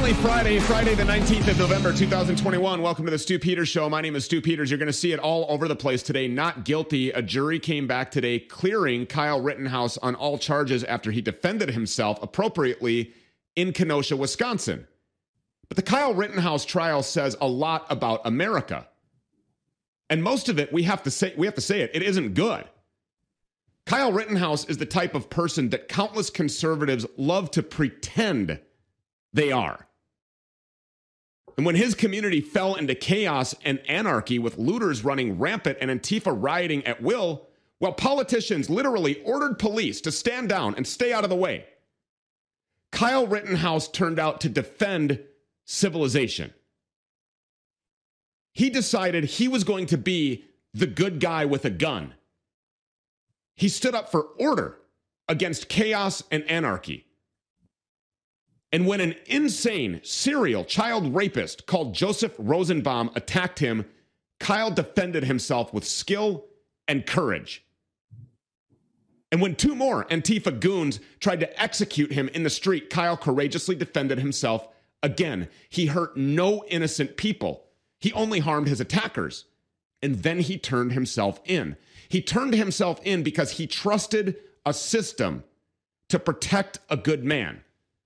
Finally, Friday the 19th of November, 2021. Welcome to the Stu Peters Show. My name is Stu Peters. You're going to see it all over the place today. Not guilty. A jury came back today clearing Kyle Rittenhouse on all charges after he defended himself appropriately in Kenosha, Wisconsin. But the Kyle Rittenhouse trial says a lot about America. And most of it, we have to say it isn't good. Kyle Rittenhouse is the type of person that countless conservatives love to pretend they are. And when his community fell into chaos and anarchy with looters running rampant and Antifa rioting at will, while politicians literally ordered police to stand down and stay out of the way, Kyle Rittenhouse turned out to defend civilization. He decided he was going to be the good guy with a gun. He stood up for order against chaos and anarchy. And when an insane serial child rapist called Joseph Rosenbaum attacked him, Kyle defended himself with skill and courage. And when two more Antifa goons tried to execute him in the street, Kyle courageously defended himself again. He hurt no innocent people. He only harmed his attackers. And then he turned himself in. He turned himself in because he trusted a system to protect a good man.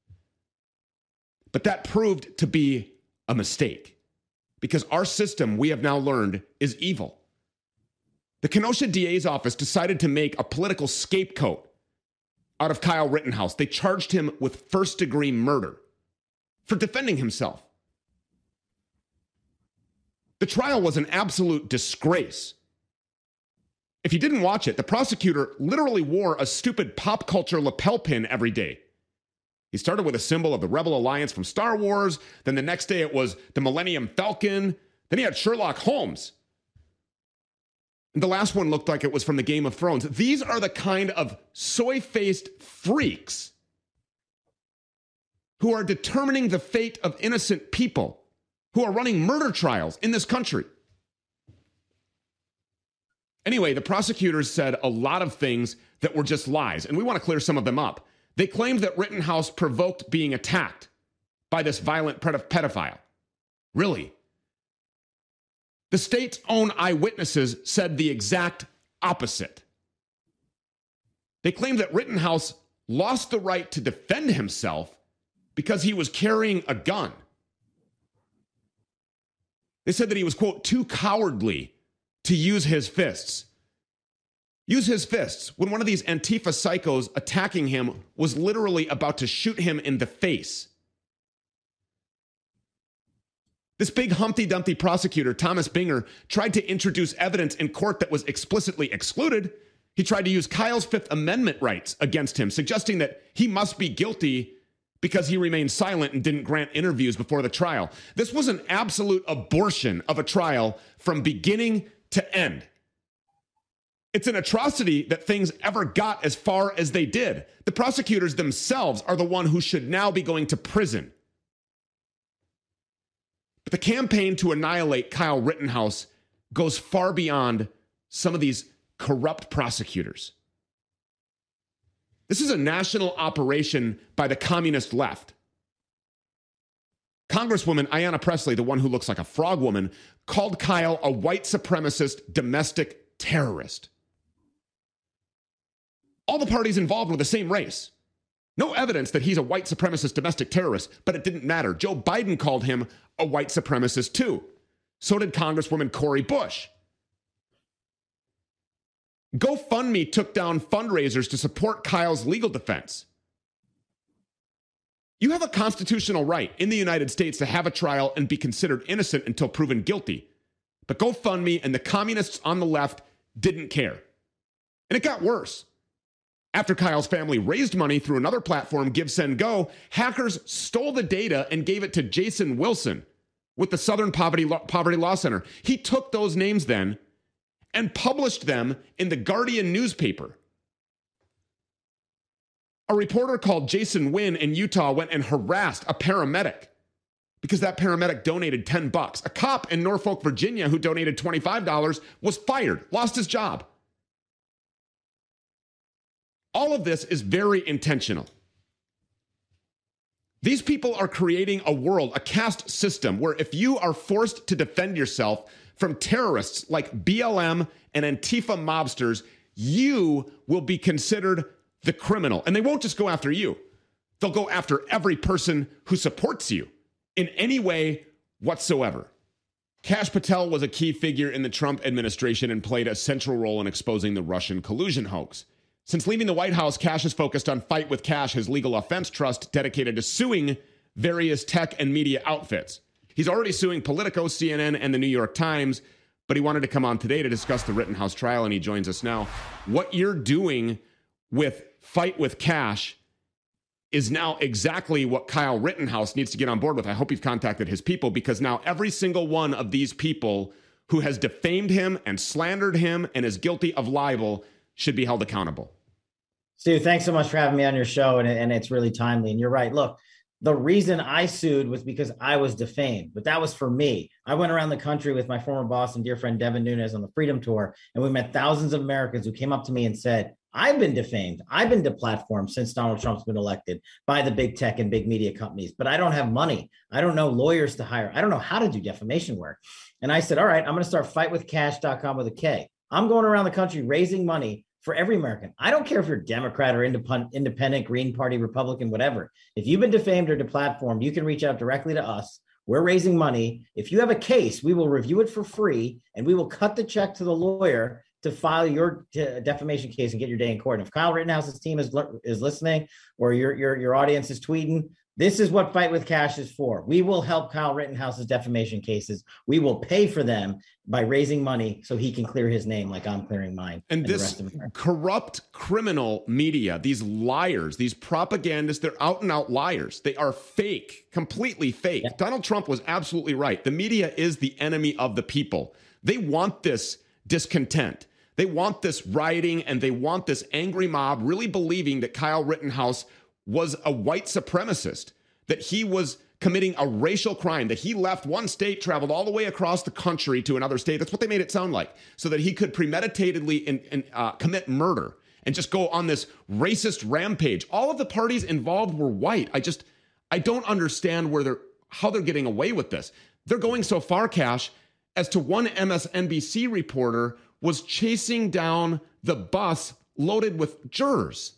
But that proved to be a mistake because our system, we have now learned, is evil. The Kenosha DA's office decided to make a political scapegoat out of Kyle Rittenhouse. They charged him with first-degree murder for defending himself. The trial was an absolute disgrace. If you didn't watch it, the prosecutor literally wore a stupid pop culture lapel pin every day. He started with a symbol of the Rebel Alliance from Star Wars. Then the next day it was the Millennium Falcon. Then he had Sherlock Holmes. And the last one looked like it was from the Game of Thrones. These are the kind of soy-faced freaks who are determining the fate of innocent people, who are running murder trials in this country. Anyway, the prosecutors said a lot of things that were just lies, and we want to clear some of them up. They claimed that Rittenhouse provoked being attacked by this violent pedophile. Really? The state's own eyewitnesses said the exact opposite. They claimed that Rittenhouse lost the right to defend himself because he was carrying a gun. They said that he was, quote, too cowardly to use his fists. Use his fists when one of these Antifa psychos attacking him was literally about to shoot him in the face. This big Humpty Dumpty prosecutor, Thomas Binger, tried to introduce evidence in court that was explicitly excluded. He tried to use Kyle's Fifth Amendment rights against him, suggesting that he must be guilty because he remained silent and didn't grant interviews before the trial. This was an absolute abortion of a trial from beginning to end. It's an atrocity that things ever got as far as they did. The prosecutors themselves are the one who should now be going to prison. But the campaign to annihilate Kyle Rittenhouse goes far beyond some of these corrupt prosecutors. This is a national operation by the communist left. Congresswoman Ayanna Pressley, the one who looks like a frog woman, called Kyle a white supremacist domestic terrorist. All the parties involved were the same race. No evidence that he's a white supremacist domestic terrorist, but it didn't matter. Joe Biden called him a white supremacist too. So did Congresswoman Cori Bush. GoFundMe took down fundraisers to support Kyle's legal defense. You have a constitutional right in the United States to have a trial and be considered innocent until proven guilty. But GoFundMe and the communists on the left didn't care. And it got worse. After Kyle's family raised money through another platform, GiveSendGo, hackers stole the data and gave it to Jason Wilson with the Southern Poverty Law Center. He took those names then and published them in the Guardian newspaper. A reporter called Jason Wynn in Utah went and harassed a paramedic because that paramedic donated $10. A cop in Norfolk, Virginia, who donated $25 was fired, lost his job. All of this is very intentional. These people are creating a world, a caste system, where if you are forced to defend yourself from terrorists like BLM and Antifa mobsters, you will be considered the criminal. And they won't just go after you. They'll go after every person who supports you in any way whatsoever. Kash Patel was a key figure in the Trump administration and played a central role in exposing the Russian collusion hoax. Since leaving the White House, Kash has focused on Fight with Kash, his legal offense trust dedicated to suing various tech and media outfits. He's already suing Politico, CNN, and the New York Times, but he wanted to come on today to discuss the Rittenhouse trial, and he joins us now. What you're doing with Fight with Kash is now exactly what Kyle Rittenhouse needs to get on board with. I hope you've contacted his people, because now every single one of these people who has defamed him and slandered him and is guilty of libel should be held accountable. Stu, thanks so much for having me on your show, and it's really timely. And you're right. Look, the reason I sued was because I was defamed, but that was for me. I went around the country with my former boss and dear friend Devin Nunes on the Freedom Tour, and we met thousands of Americans who came up to me and said, I've been defamed. I've been deplatformed since Donald Trump's been elected by the big tech and big media companies, but I don't have money. I don't know lawyers to hire. I don't know how to do defamation work. And I said, all right, I'm going to start fightwithkash.com with a K. I'm going around the country raising money for every American. I don't care if you're Democrat or independent, Green Party, Republican, whatever. If you've been defamed or deplatformed, you can reach out directly to us. We're raising money. If you have a case, we will review it for free, and we will cut the check to the lawyer to file your defamation case and get your day in court. And if Kyle Rittenhouse's team is listening, or your audience is tweeting, this is what Fight with Kash is for. We will help Kyle Rittenhouse's defamation cases. We will pay for them by raising money so he can clear his name like I'm clearing mine. And this corrupt criminal media, these liars, these propagandists, they're out and out liars. They are fake, completely fake. Yeah. Donald Trump was absolutely right. The media is the enemy of the people. They want this discontent. They want this rioting, and they want this angry mob really believing that Kyle Rittenhouse was a white supremacist, that he was committing a racial crime, that he left one state, traveled all the way across the country to another state. That's what they made it sound like, so that he could premeditatedly commit murder and just go on this racist rampage. All of the parties involved were white. I don't understand how they're getting away with this. They're going so far, Kash, as to one MSNBC reporter was chasing down the bus loaded with jurors.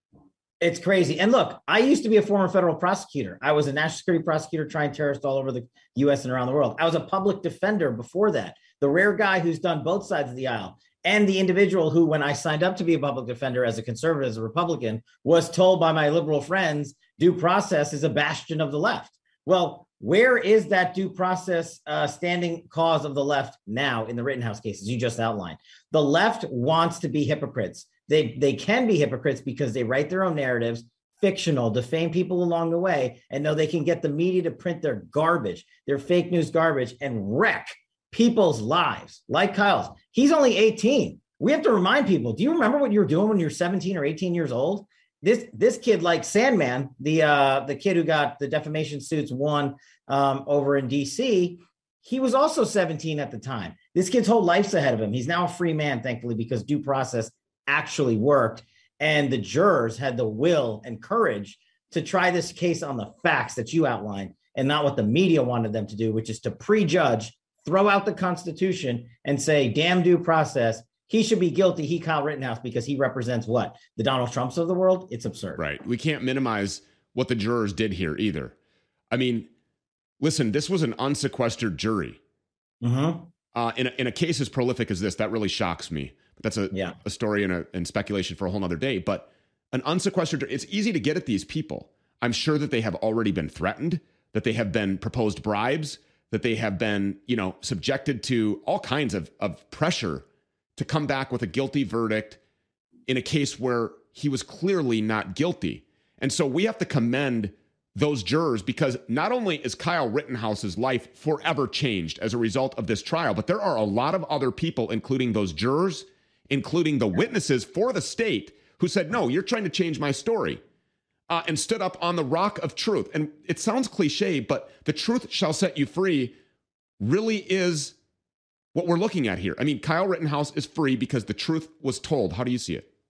It's crazy. And look, I used to be a former federal prosecutor. I was a national security prosecutor trying terrorists all over the U.S. and around the world. I was a public defender before that, the rare guy who's done both sides of the aisle, and the individual who, when I signed up to be a public defender as a conservative, as a Republican, was told by my liberal friends, due process is a bastion of the left. Well, where is that due process standing cause of the left now in the Rittenhouse cases you just outlined? The left wants to be hypocrites. They can be hypocrites because they write their own narratives, fictional, defame people along the way, and know they can get the media to print their garbage, their fake news garbage, and wreck people's lives, like Kyle's. He's only 18. We have to remind people, do you remember what you were doing when you were 17 or 18 years old? This kid, like Sandman, the kid who got the defamation suits won over in DC, he was also 17 at the time. This kid's whole life's ahead of him. He's now a free man, thankfully, because due process actually worked. And the jurors had the will and courage to try this case on the facts that you outlined and not what the media wanted them to do, which is to prejudge, throw out the Constitution and say, damn due process. He should be guilty. He, Kyle Rittenhouse, because he represents what? The Donald Trumps of the world? It's absurd. Right. We can't minimize what the jurors did here either. I mean, listen, this was an unsequestered jury. Mm-hmm. In a case as prolific as this, that really shocks me. But that's a story and speculation for a whole nother day. But an unsequestered, it's easy to get at these people. I'm sure that they have already been threatened, that they have been proposed bribes, that they have been, subjected to all kinds of pressure to come back with a guilty verdict in a case where he was clearly not guilty. And so we have to commend those jurors, because not only is Kyle Rittenhouse's life forever changed as a result of this trial, but there are a lot of other people, including those jurors, including the witnesses for the state, who said, no, you're trying to change my story, and stood up on the rock of truth. And it sounds cliche, but the truth shall set you free really is what we're looking at here. I mean, Kyle Rittenhouse is free because the truth was told. How do you see it?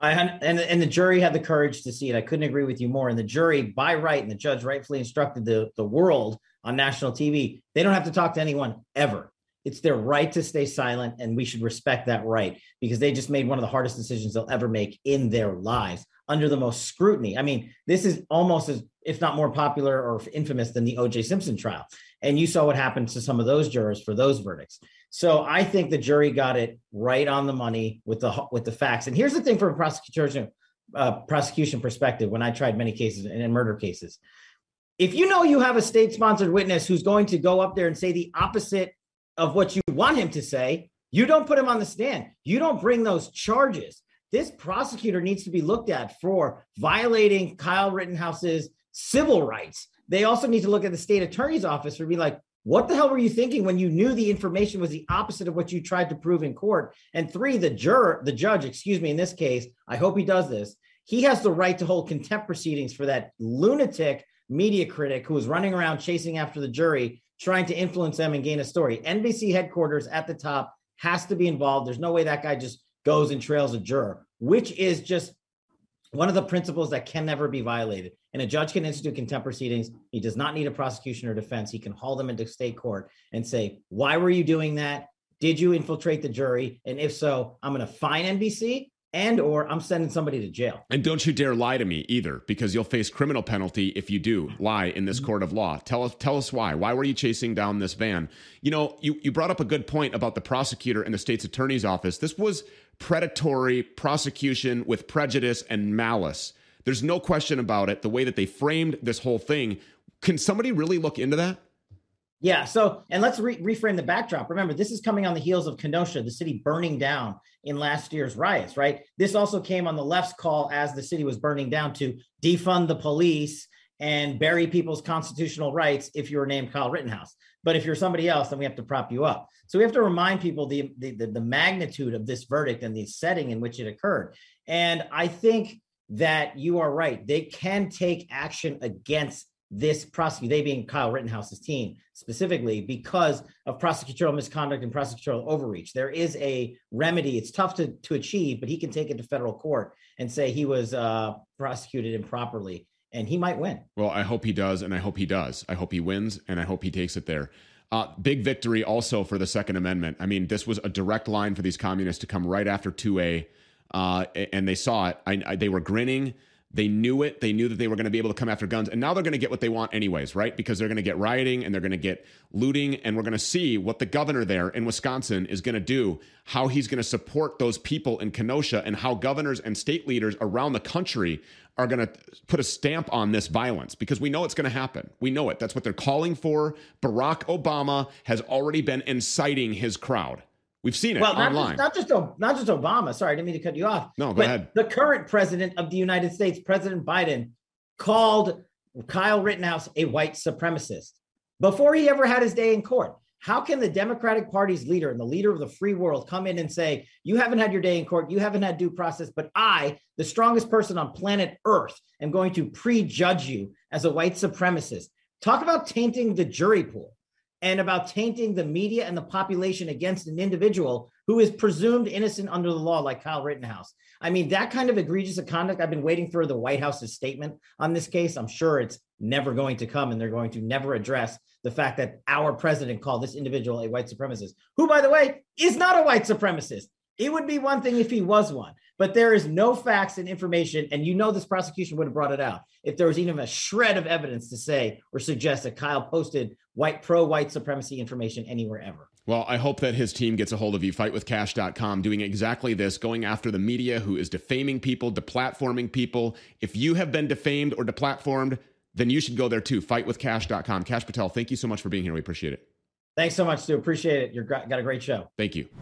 And the jury had the courage to see it. I couldn't agree with you more. And the jury, by right, and the judge rightfully instructed the world on national TV, they don't have to talk to anyone ever. It's their right to stay silent, and we should respect that right, because they just made one of the hardest decisions they'll ever make in their lives under the most scrutiny. I mean, this is almost as, if not more popular or infamous than the O.J. Simpson trial. And you saw what happened to some of those jurors for those verdicts. So I think the jury got it right on the money with the facts. And here's the thing from a prosecution perspective, when I tried many cases and in murder cases, if you know you have a state-sponsored witness who's going to go up there and say the opposite of what you want him to say, you don't put him on the stand. You don't bring those charges. This prosecutor needs to be looked at for violating Kyle Rittenhouse's civil rights. They also need to look at the state attorney's office for being like, what the hell were you thinking when you knew the information was the opposite of what you tried to prove in court? And three, the judge, in this case, I hope he does this. He has the right to hold contempt proceedings for that lunatic media critic who was running around chasing after the jury, trying to influence them and gain a story. NBC headquarters at the top has to be involved. There's no way that guy just goes and trails a juror, which is just one of the principles that can never be violated. And a judge can institute contempt proceedings. He does not need a prosecution or defense. He can haul them into state court and say, why were you doing that? Did you infiltrate the jury? And if so, I'm going to fine NBC or I'm sending somebody to jail. And don't you dare lie to me either, because you'll face criminal penalty if you do lie in this court of law. Tell us why. Why were you chasing down this van? You know, you brought up a good point about the prosecutor and the state's attorney's office. This was predatory prosecution with prejudice and malice. There's no question about it. The way that they framed this whole thing. Can somebody really look into that? Yeah. So, and let's reframe the backdrop. Remember, this is coming on the heels of Kenosha, the city burning down in last year's riots, right? This also came on the left's call as the city was burning down to defund the police and bury people's constitutional rights if you were named Kyle Rittenhouse. But if you're somebody else, then we have to prop you up. So we have to remind people the magnitude of this verdict and the setting in which it occurred. And I think that you are right. They can take action against this prosecutor, they being Kyle Rittenhouse's team specifically, because of prosecutorial misconduct and prosecutorial overreach. There is a remedy. It's tough to achieve, but he can take it to federal court and say he was prosecuted improperly, and he might win. Well, I hope he does, and I hope he does. I hope he wins, and I hope he takes it there. Big victory also for the Second Amendment. I mean, this was a direct line for these communists to come right after 2A, and they saw it. They were grinning. They knew it. They knew that they were going to be able to come after guns. And now they're going to get what they want anyways, right? Because they're going to get rioting and they're going to get looting. And we're going to see what the governor there in Wisconsin is going to do, how he's going to support those people in Kenosha, and how governors and state leaders around the country are going to put a stamp on this violence, because we know it's going to happen. We know it. That's what they're calling for. Barack Obama has already been inciting his crowd. We've seen it online. Not just Obama. Sorry, I didn't mean to cut you off. No, go ahead. The current president of the United States, President Biden, called Kyle Rittenhouse a white supremacist before he ever had his day in court. How can the Democratic Party's leader and the leader of the free world come in and say, you haven't had your day in court, you haven't had due process, but I, the strongest person on planet Earth, am going to prejudge you as a white supremacist? Talk about tainting the jury pool and about tainting the media and the population against an individual who is presumed innocent under the law, like Kyle Rittenhouse. I mean, that kind of egregious conduct, I've been waiting for the White House's statement on this case. I'm sure it's never going to come, and they're going to never address the fact that our president called this individual a white supremacist, who, by the way, is not a white supremacist. It would be one thing if he was one, but there is no facts and information. And you know, this prosecution would have brought it out if there was even a shred of evidence to say or suggest that Kyle posted pro-white supremacy information anywhere ever. Well, I hope that his team gets a hold of you, fightwithcash.com, doing exactly this, going after the media who is defaming people, deplatforming people. If you have been defamed or deplatformed, then you should go there too, fightwithcash.com. Kash Patel, thank you so much for being here. We appreciate it. Thanks so much, Stu. Appreciate it. You've got a great show. Thank you.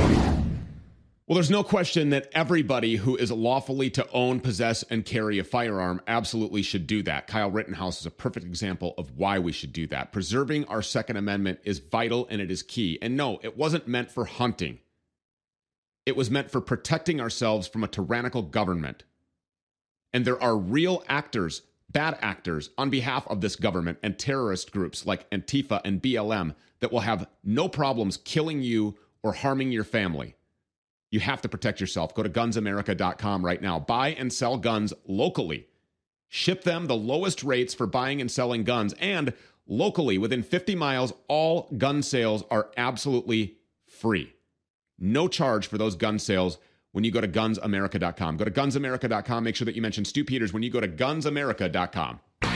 Well, there's no question that everybody who is lawfully to own, possess, and carry a firearm absolutely should do that. Kyle Rittenhouse is a perfect example of why we should do that. Preserving our Second Amendment is vital and it is key. And no, it wasn't meant for hunting. It was meant for protecting ourselves from a tyrannical government. And there are real actors, bad actors, on behalf of this government and terrorist groups like Antifa and BLM that will have no problems killing you or harming your family. You have to protect yourself. Go to GunsAmerica.com right now. Buy and sell guns locally. Ship them the lowest rates for buying and selling guns. And locally, within 50 miles, all gun sales are absolutely free. No charge for those gun sales when you go to GunsAmerica.com. Go to GunsAmerica.com. Make sure that you mention Stu Peters when you go to GunsAmerica.com.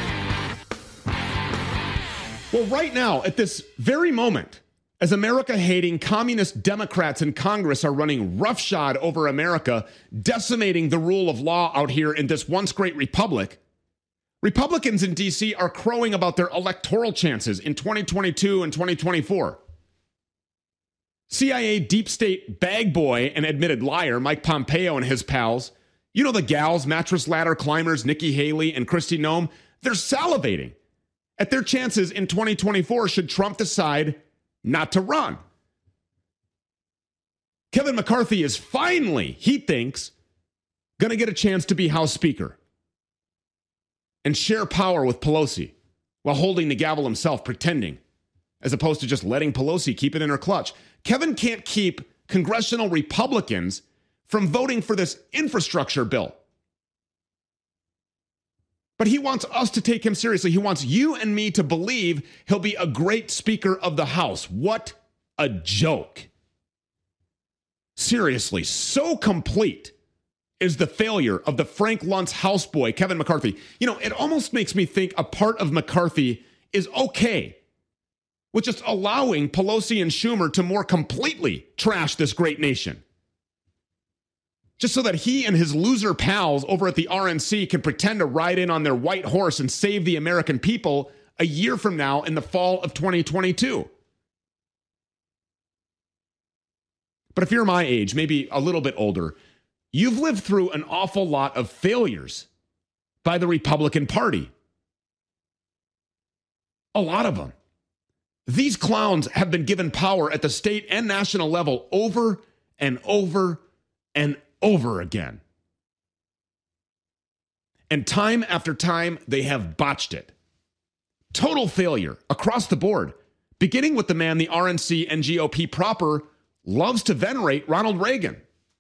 Well, right now, at this very moment, as America-hating communist Democrats in Congress are running roughshod over America, decimating the rule of law out here in this once great republic, Republicans in D.C. are crowing about their electoral chances in 2022 and 2024. CIA deep state bag boy and admitted liar Mike Pompeo and his pals, you know the gals, mattress ladder climbers Nikki Haley and Kristi Noem, they're salivating at their chances in 2024 should Trump decide not to run. Kevin McCarthy is finally, he thinks, going to get a chance to be House Speaker and share power with Pelosi while holding the gavel himself, pretending, as opposed to just letting Pelosi keep it in her clutch. Kevin can't keep congressional Republicans from voting for this infrastructure bill. But he wants us to take him seriously. He wants you and me to believe he'll be a great Speaker of the House. What a joke. Seriously, so complete is the failure of the Frank Luntz houseboy, Kevin McCarthy. You know, it almost makes me think a part of McCarthy is okay with just allowing Pelosi and Schumer to more completely trash this great nation. Just so that he and his loser pals over at the RNC can pretend to ride in on their white horse and save the American people a year from now in the fall of 2022. But if you're my age, maybe a little bit older, you've lived through an awful lot of failures by the Republican Party. A lot of them. These clowns have been given power at the state and national level over and over and over again. And time after time, they have botched it. Total failure across the board, beginning with the man the RNC and GOP proper loves to venerate, Ronald Reagan.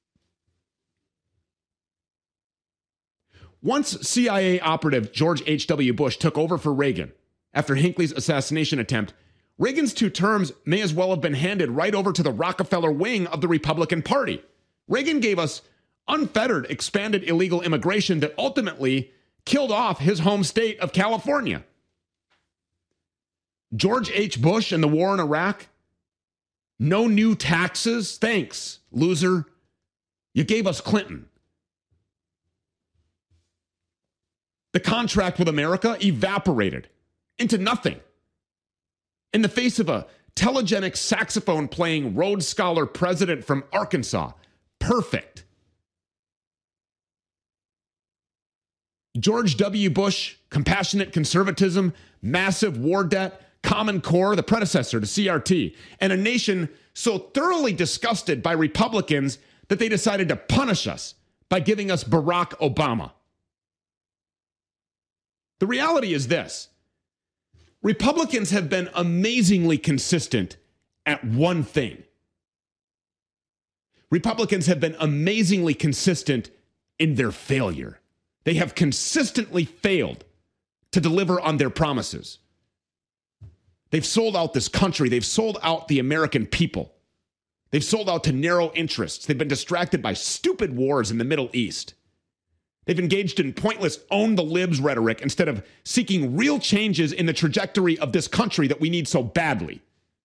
Once CIA operative George H.W. Bush took over for Reagan after Hinckley's assassination attempt, Reagan's 2 terms may as well have been handed right over to the Rockefeller wing of the Republican Party. Reagan gave us unfettered, expanded illegal immigration that ultimately killed off his home state of California. George H. Bush and the war in Iraq? No new taxes? Thanks, loser. You gave us Clinton. The contract with America evaporated into nothing in the face of a telegenic saxophone-playing Rhodes Scholar president from Arkansas. Perfect. George W. Bush, compassionate conservatism, massive war debt, Common Core, the predecessor to CRT, and a nation so thoroughly disgusted by Republicans that they decided to punish us by giving us Barack Obama. The reality is this. Republicans have been amazingly consistent at one thing. Republicans have been amazingly consistent in their failure. They have consistently failed to deliver on their promises. They've sold out this country. They've sold out the American people. They've sold out to narrow interests. They've been distracted by stupid wars in the Middle East. They've engaged in pointless own the libs rhetoric instead of seeking real changes in the trajectory of this country that we need so badly.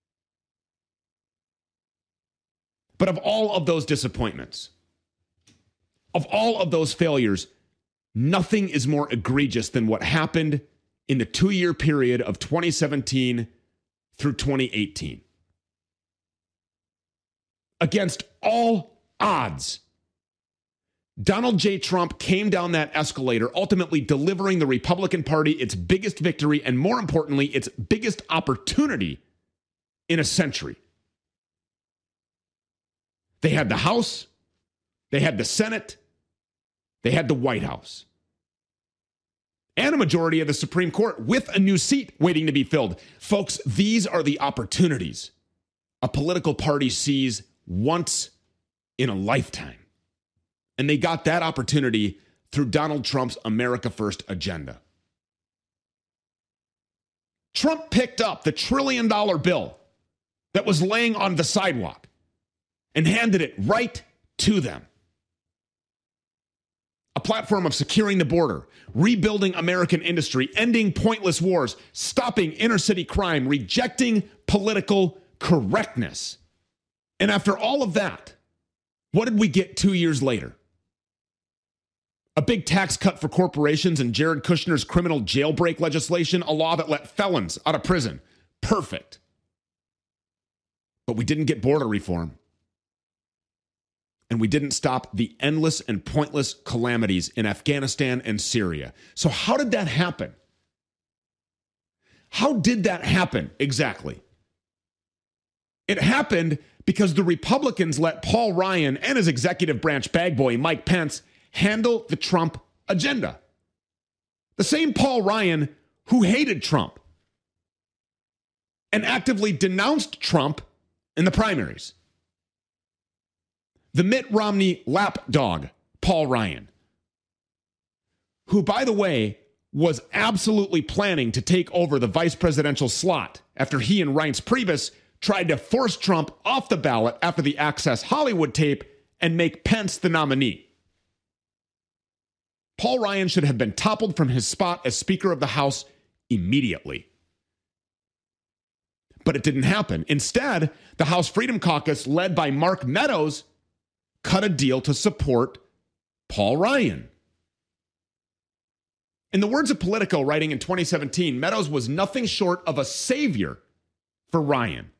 But of all of those disappointments, of all of those failures, nothing is more egregious than what happened in the 2-year period of 2017 through 2018. Against all odds, Donald J. Trump came down that escalator, ultimately delivering the Republican Party its biggest victory and, more importantly, its biggest opportunity in a century. They had the House, they had the Senate, they had the White House, and a majority of the Supreme Court with a new seat waiting to be filled. Folks, these are the opportunities a political party sees once in a lifetime. And they got that opportunity through Donald Trump's America First agenda. Trump picked up the $1 trillion bill that was laying on the sidewalk and handed it right to them. A platform of securing the border, rebuilding American industry, ending pointless wars, stopping inner city crime, rejecting political correctness. And after all of that, what did we get 2 years later? A big tax cut for corporations and Jared Kushner's criminal jailbreak legislation, a law that let felons out of prison. Perfect. But we didn't get border reform. And we didn't stop the endless and pointless calamities in Afghanistan and Syria. So how did that happen? How did that happen exactly? It happened because the Republicans let Paul Ryan and his executive branch bag boy, Mike Pence, handle the Trump agenda. The same Paul Ryan who hated Trump and actively denounced Trump in the primaries. The Mitt Romney lapdog, Paul Ryan, who, by the way, was absolutely planning to take over the vice presidential slot after he and Reince Priebus tried to force Trump off the ballot after the Access Hollywood tape and make Pence the nominee. Paul Ryan should have been toppled from his spot as Speaker of the House immediately. But it didn't happen. Instead, the House Freedom Caucus, led by Mark Meadows, cut a deal to support Paul Ryan. In the words of Politico, writing in 2017, Meadows was nothing short of a savior for Ryan.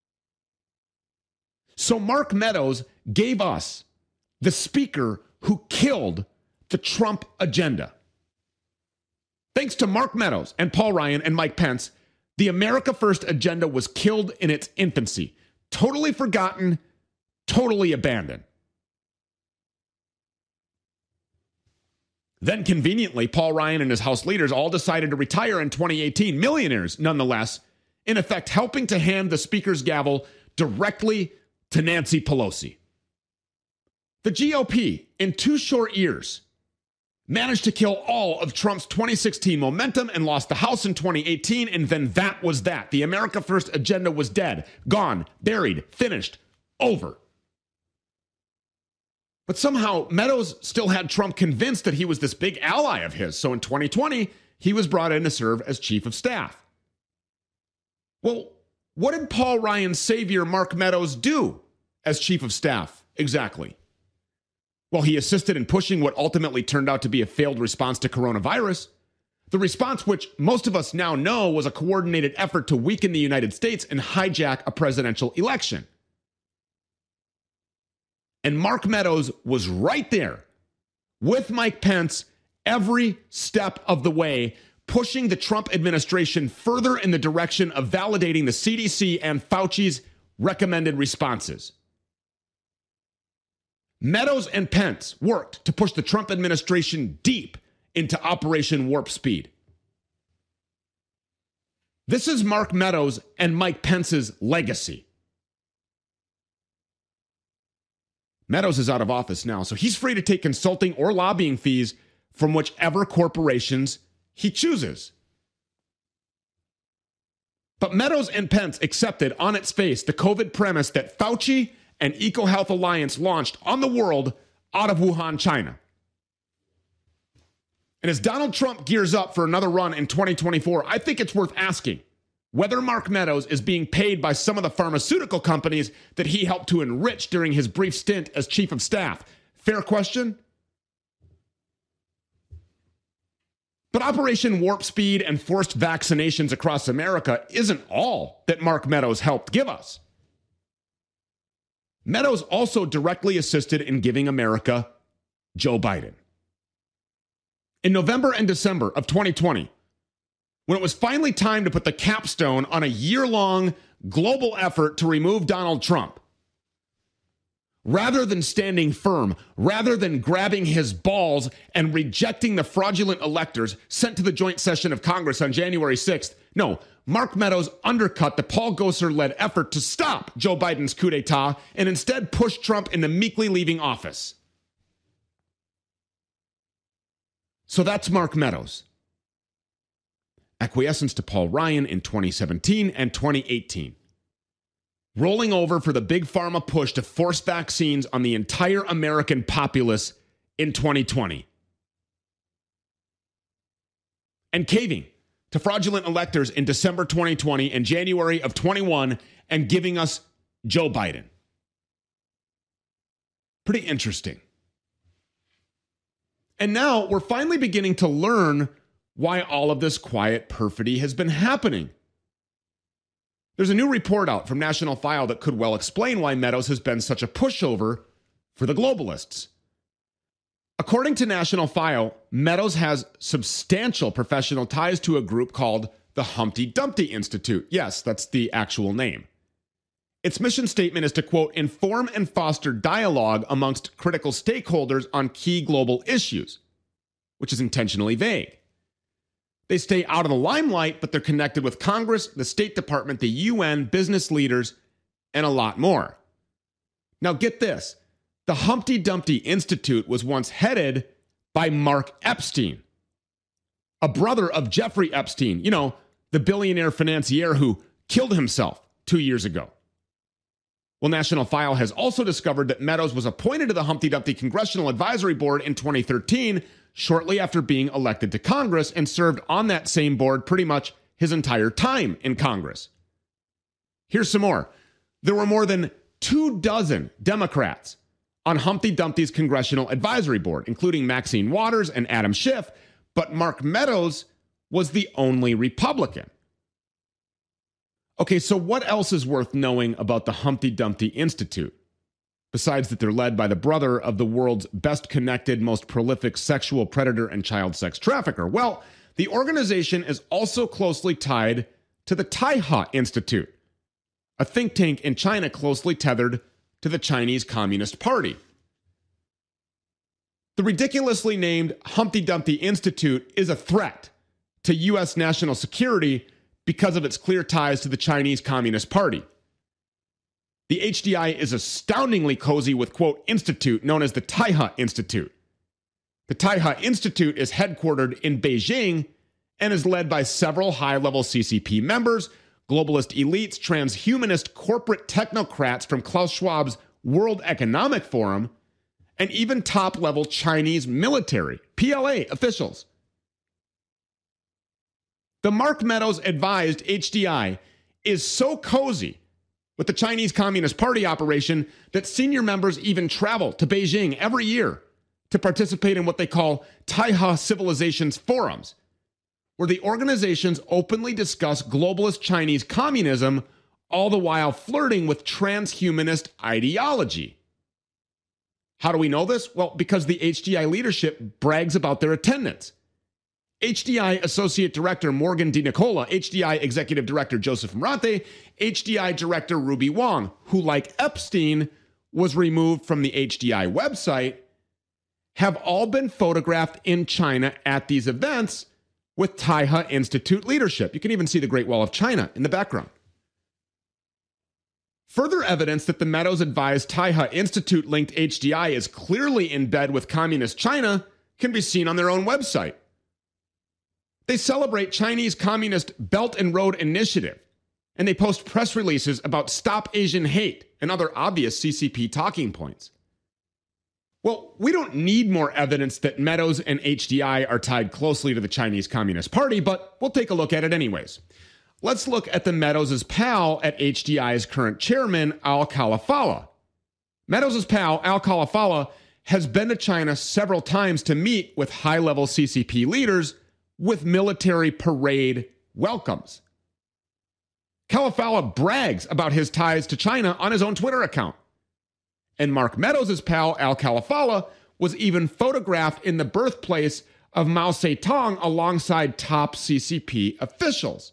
So Mark Meadows gave us the speaker who killed the Trump agenda. Thanks to Mark Meadows and Paul Ryan and Mike Pence, the America First agenda was killed in its infancy, totally forgotten, totally abandoned. Then conveniently, Paul Ryan and his House leaders all decided to retire in 2018, millionaires nonetheless, in effect helping to hand the Speaker's gavel directly to Nancy Pelosi. The GOP, in 2 short years, managed to kill all of Trump's 2016 momentum and lost the House in 2018, and then that was that. The America First agenda was dead, gone, buried, finished, over. But somehow, Meadows still had Trump convinced that he was this big ally of his. So in 2020, he was brought in to serve as chief of staff. Well, what did Paul Ryan's savior, Mark Meadows, do as chief of staff exactly? Well, he assisted in pushing what ultimately turned out to be a failed response to coronavirus. The response, which most of us now know, was a coordinated effort to weaken the United States and hijack a presidential election. And Mark Meadows was right there with Mike Pence every step of the way, pushing the Trump administration further in the direction of validating the CDC and Fauci's recommended responses. Meadows and Pence worked to push the Trump administration deep into Operation Warp Speed. This is Mark Meadows and Mike Pence's legacy. Meadows is out of office now, so he's free to take consulting or lobbying fees from whichever corporations he chooses. But Meadows and Pence accepted on its face the COVID premise that Fauci and EcoHealth Alliance launched on the world out of Wuhan, China. And as Donald Trump gears up for another run in 2024, I think it's worth asking whether Mark Meadows is being paid by some of the pharmaceutical companies that he helped to enrich during his brief stint as chief of staff. Fair question? But Operation Warp Speed and forced vaccinations across America isn't all that Mark Meadows helped give us. Meadows also directly assisted in giving America Joe Biden. In November and December of 2020, when it was finally time to put the capstone on a year-long global effort to remove Donald Trump, rather than standing firm, rather than grabbing his balls and rejecting the fraudulent electors sent to the joint session of Congress on January 6th, no, Mark Meadows undercut the Paul Gosar-led effort to stop Joe Biden's coup d'etat and instead pushed Trump into meekly leaving office. So that's Mark Meadows. Acquiescence to Paul Ryan in 2017 and 2018. Rolling over for the big pharma push to force vaccines on the entire American populace in 2020. And caving to fraudulent electors in December 2020 and January of 21 and giving us Joe Biden. Pretty interesting. And now we're finally beginning to learn why all of this quiet perfidy has been happening. There's a new report out from National File that could well explain why Meadows has been such a pushover for the globalists. According to National File, Meadows has substantial professional ties to a group called the Humpty Dumpty Institute. Yes, that's the actual name. Its mission statement is to, quote, inform and foster dialogue amongst critical stakeholders on key global issues, which is intentionally vague. They stay out of the limelight, but they're connected with Congress, the State Department, the UN, business leaders, and a lot more. Now get this. The Humpty Dumpty Institute was once headed by Mark Epstein, a brother of Jeffrey Epstein, you know, the billionaire financier who killed himself 2 years ago. Well, National File has also discovered that Meadows was appointed to the Humpty Dumpty Congressional Advisory Board in 2013, shortly after being elected to Congress, and served on that same board pretty much his entire time in Congress. Here's some more. There were more than 24 Democrats on Humpty Dumpty's Congressional Advisory Board, including Maxine Waters and Adam Schiff, but Mark Meadows was the only Republican. Okay, so what else is worth knowing about the Humpty Dumpty Institute? Besides that they're led by the brother of the world's best connected, most prolific sexual predator and child sex trafficker. Well, the organization is also closely tied to the Taihe Institute, a think tank in China closely tethered to the Chinese Communist Party. The ridiculously named Humpty Dumpty Institute is a threat to U.S. national security because of its clear ties to the Chinese Communist Party. The HDI is astoundingly cozy with, quote, institute known as the Taihe Institute. The Taihe Institute is headquartered in Beijing and is led by several high-level CCP members, globalist elites, transhumanist corporate technocrats from Klaus Schwab's World Economic Forum, and even top-level Chinese military, PLA officials. The Mark Meadows advised HDI is so cozy with the Chinese Communist Party operation that senior members even travel to Beijing every year to participate in what they call Taihe Civilizations Forums, where the organizations openly discuss globalist Chinese communism, all the while flirting with transhumanist ideology. How do we know this? Well, because the HDI leadership brags about their attendance. HDI Associate Director Morgan DiNicola, HDI Executive Director Joseph Mrate, HDI Director Ruby Wong, who, like Epstein, was removed from the HDI website, have all been photographed in China at these events with Taihe Institute leadership. You can even see the Great Wall of China in the background. Further evidence that the Meadows advised Taihe Institute linked HDI is clearly in bed with Communist China can be seen on their own website. They celebrate Chinese Communist Belt and Road Initiative, and they post press releases about Stop Asian Hate and other obvious CCP talking points. Well, we don't need more evidence that Meadows and HDI are tied closely to the Chinese Communist Party, but we'll take a look at it anyways. Let's look at the Meadows' pal at HDI's current chairman, Al Khalifallah. Meadows' pal, Al Khalifallah, has been to China several times to meet with high-level CCP leaders with military parade welcomes. Khalifallah brags about his ties to China on his own Twitter account. And Mark Meadows' pal, Al Khalifallah, was even photographed in the birthplace of Mao Zedong alongside top CCP officials.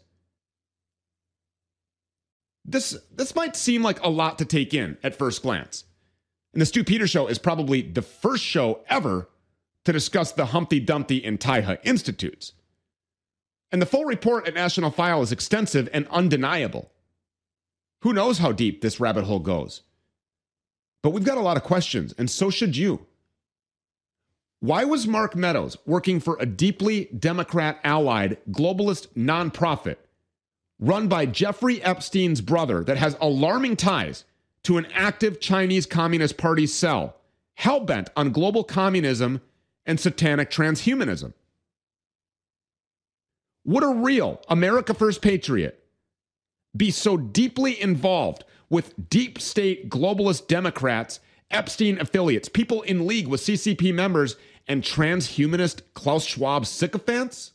This might seem like a lot to take in at first glance. And the Stu Peters Show is probably the first show ever to discuss the Humpty Dumpty and Taihe Institutes. And the full report at National File is extensive and undeniable. Who knows how deep this rabbit hole goes? But we've got a lot of questions, and so should you. Why was Mark Meadows working for a deeply Democrat-allied globalist nonprofit run by Jeffrey Epstein's brother that has alarming ties to an active Chinese Communist Party cell, hell-bent on global communism and satanic transhumanism? Would a real America First patriot be so deeply involved with deep state globalist Democrats, Epstein affiliates, people in league with CCP members, and transhumanist Klaus Schwab sycophants?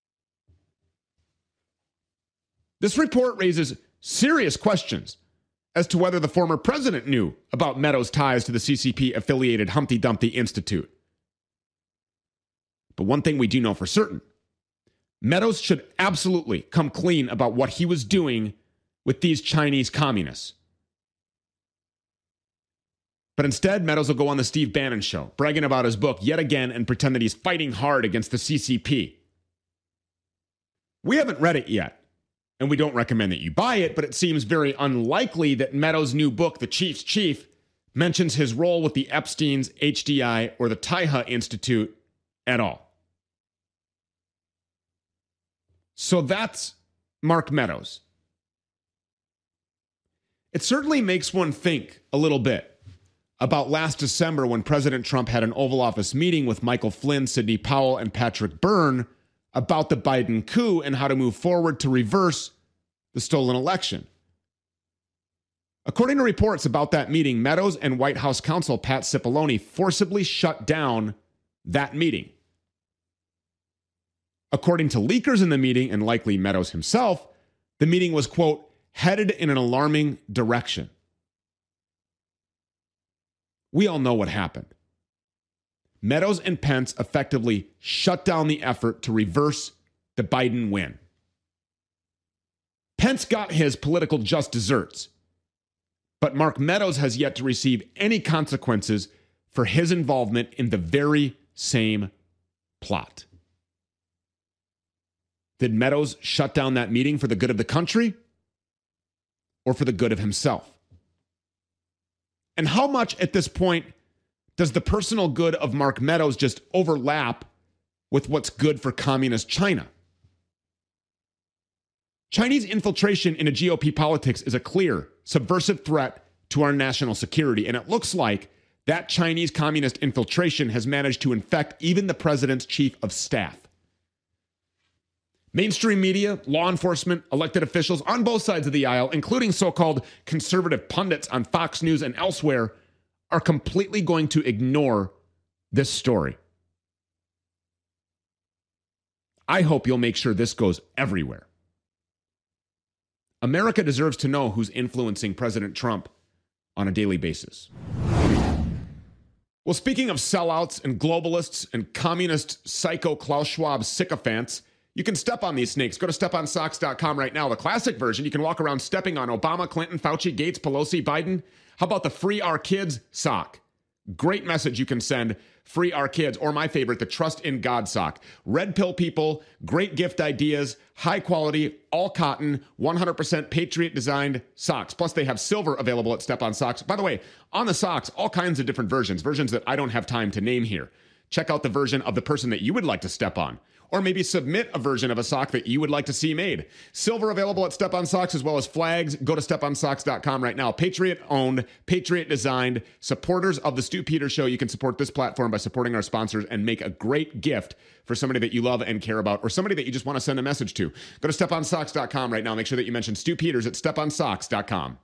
This report raises serious questions as to whether the former president knew about Meadows' ties to the CCP-affiliated Humpty Dumpty Institute. But one thing we do know for certain, Meadows should absolutely come clean about what he was doing with these Chinese communists. But instead, Meadows will go on the Steve Bannon show, bragging about his book yet again and pretend that he's fighting hard against the CCP. We haven't read it yet, and we don't recommend that you buy it, but it seems very unlikely that Meadows' new book, The Chief's Chief, mentions his role with the Epstein's, HDI, or the Taihe Institute at all. So that's Mark Meadows. It certainly makes one think a little bit about last December when President Trump had an Oval Office meeting with Michael Flynn, Sidney Powell, and Patrick Byrne about the Biden coup and how to move forward to reverse the stolen election. According to reports about that meeting, Meadows and White House counsel Pat Cipollone forcibly shut down that meeting. According to leakers in the meeting, and likely Meadows himself, the meeting was, quote, headed in an alarming direction. We all know what happened. Meadows and Pence effectively shut down the effort to reverse the Biden win. Pence got his political just desserts, but Mark Meadows has yet to receive any consequences for his involvement in the very same plot. Did Meadows shut down that meeting for the good of the country or for the good of himself? And how much at this point does the personal good of Mark Meadows just overlap with what's good for communist China? Chinese infiltration into GOP politics is a clear, subversive threat to our national security, and it looks like that Chinese communist infiltration has managed to infect even the president's chief of staff. Mainstream media, law enforcement, elected officials on both sides of the aisle, including so-called conservative pundits on Fox News and elsewhere, are completely going to ignore this story. I hope you'll make sure this goes everywhere. America deserves to know who's influencing President Trump on a daily basis. Well, speaking of sellouts and globalists and communist psycho Klaus Schwab sycophants, you can step on these snakes. Go to steponsocks.com right now. The classic version, you can walk around stepping on Obama, Clinton, Fauci, Gates, Pelosi, Biden. How about the Free Our Kids sock? Great message you can send. Free Our Kids, or my favorite, the Trust in God sock. Red pill people, great gift ideas, high quality, all cotton, 100% Patriot designed socks. Plus they have silver available at Step On Socks. By the way, on the socks, all kinds of different versions that I don't have time to name here. Check out the version of the person that you would like to step on. Or maybe submit a version of a sock that you would like to see made. Silver available at Step On Socks as well as flags. Go to steponsocks.com right now. Patriot owned, Patriot designed, supporters of the Stu Peters Show. You can support this platform by supporting our sponsors and make a great gift for somebody that you love and care about, or somebody that you just want to send a message to. Go to steponsocks.com right now. Make sure that you mention Stu Peters at steponsocks.com.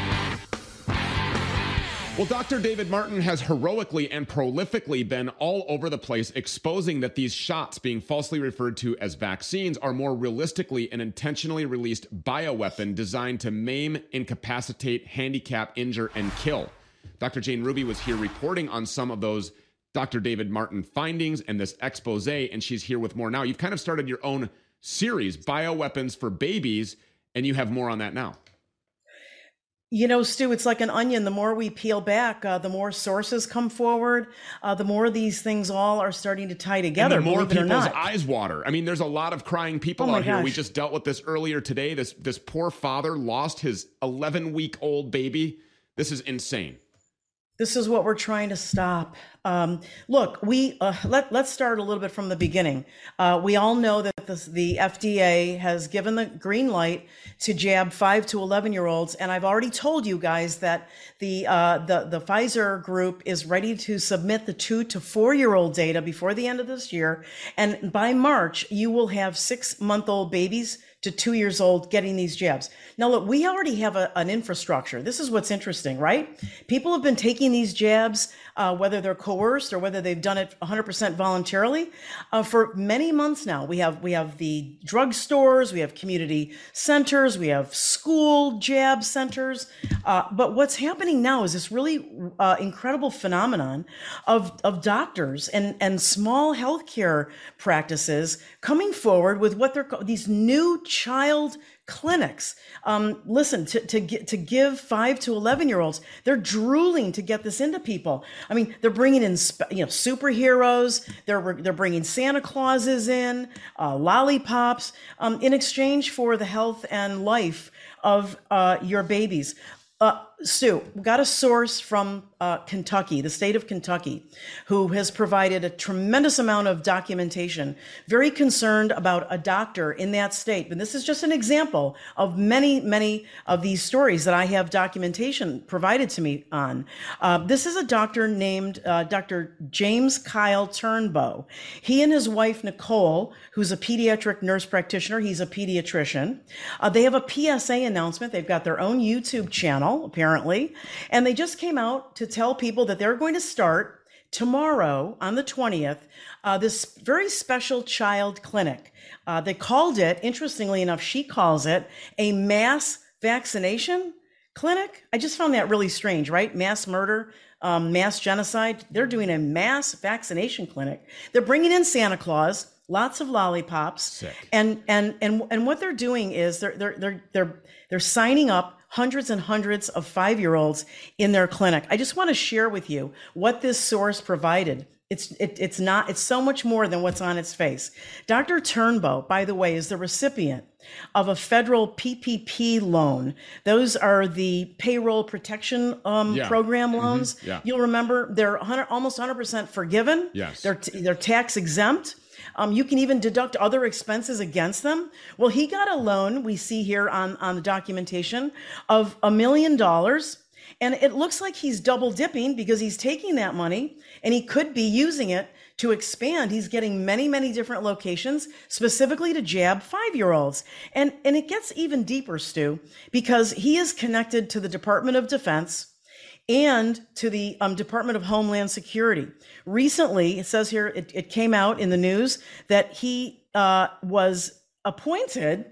Well, Dr. David Martin has heroically and prolifically been all over the place exposing that these shots being falsely referred to as vaccines are more realistically an intentionally released bioweapon designed to maim, incapacitate, handicap, injure, and kill. Dr. Jane Ruby was here reporting on some of those Dr. David Martin findings and this expose, and she's here with more now. You've kind of started your own series, Bioweapons for Babies, and you have more on that now. You know, Stu, it's like an onion. The more we peel back, the more sources come forward, the more these things all are starting to tie And together, the more believe it or people's not. eyes water. I mean, there's a lot of crying Oh people my out here. We gosh. just dealt with this earlier today. This poor father lost his 11-week-old baby. This is insane. This is what we're trying to stop. Look, let's start a little bit from the beginning. We all know that the FDA has given the green light to jab 5 to 11-year-olds, and I've already told you guys that the Pfizer group is ready to submit the 2 to 4-year-old data before the end of this year, and by March you will have 6-month-old babies to 2 years old getting these jabs. Now, look, we already have an infrastructure. This is what's interesting, right? People have been taking these jabs, whether they're coerced or whether they've done it 100% voluntarily, for many months now. We have the drugstores, we have community centers, we have school jab centers. But what's happening now is this really incredible phenomenon of doctors and small healthcare practices coming forward with what they're these new child clinics. Listen, to give 5 to 11-year-olds, they're drooling to get this into people. I mean, they're bringing in superheroes. They're bringing Santa Clauses in, lollipops, in exchange for the health and life of your babies. Stu, we got a source from Kentucky, the state of Kentucky, who has provided a tremendous amount of documentation, very concerned about a doctor in that state. And this is just an example of many, many of these stories that I have documentation provided to me on. This is a doctor named Dr. James Kyle Turnbow. He and his wife, Nicole, who's a pediatric nurse practitioner, he's a pediatrician. They have a PSA announcement. They've got their own YouTube channel, apparently, and they just came out to tell people that they're going to start tomorrow on the 20th, this very special child clinic. They called it, interestingly enough, she calls it a mass vaccination clinic. I just found that really strange, right? Mass murder, mass genocide. They're doing a mass vaccination clinic. They're bringing in Santa Claus, lots of lollipops. Sick. And what they're doing is they're signing up hundreds and hundreds of 5-year-olds in their clinic. I just want to share with you what this source provided. It's so much more than what's on its face. Dr. Turnbow, by the way, is the recipient of a federal PPP loan. Those are the payroll protection program loans. Mm-hmm. Yeah. You'll remember they're almost 100% forgiven. Yes. They're tax exempt. You can even deduct other expenses against them. Well, he got a loan, we see here on the documentation, of $1 million. And it looks like he's double dipping because he's taking that money and he could be using it to expand. He's getting many, many different locations specifically to jab 5-year-olds. And it gets even deeper, Stu, because he is connected to the Department of Defense and to the Department of Homeland Security. Recently, it says here, it came out in the news that he was appointed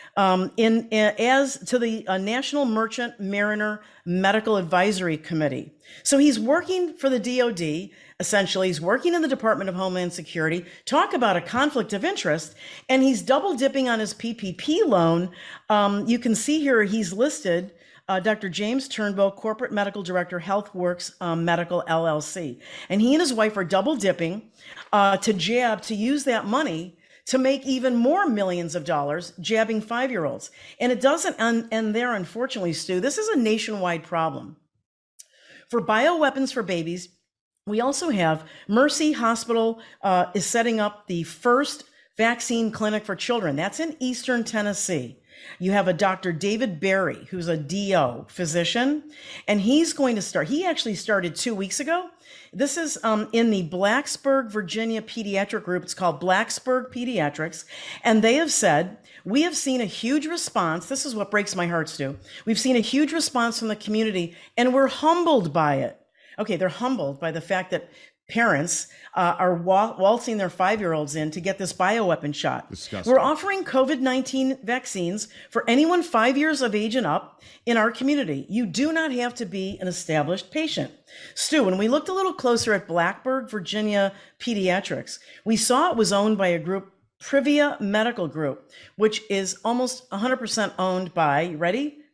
as to the National Merchant Mariner Medical Advisory Committee. So he's working for the DOD. Essentially, he's working in the Department of Homeland Security. Talk about a conflict of interest. And he's double dipping on his PPP loan. You can see here he's listed Dr. James Turnbow, Corporate Medical Director, HealthWorks Medical LLC. And he and his wife are double dipping to use that money to make even more millions of dollars jabbing 5-year-olds. And it doesn't end there, unfortunately, Stu. This is a nationwide problem. For bioweapons for babies, we also have Mercy Hospital is setting up the first vaccine clinic for children. That's in Eastern Tennessee. You have a Dr. David Berry, who's a DO physician, and he's going to start. He actually started 2 weeks ago. This is in the Blacksburg, Virginia pediatric group. It's called Blacksburg Pediatrics. And they have said, we have seen a huge response. This is what breaks my heart, Stu. We've seen a huge response from the community, and we're humbled by it. Okay, they're humbled by the fact that parents are waltzing their 5-year-olds in to get this bioweapon shot. Disgusting. We're offering COVID-19 vaccines for anyone 5 years of age and up in our community. You do not have to be an established patient. Stu, when we looked a little closer at Blacksburg, Virginia Pediatrics, we saw it was owned by a group, Privia Medical Group, which is almost 100% owned by, you ready?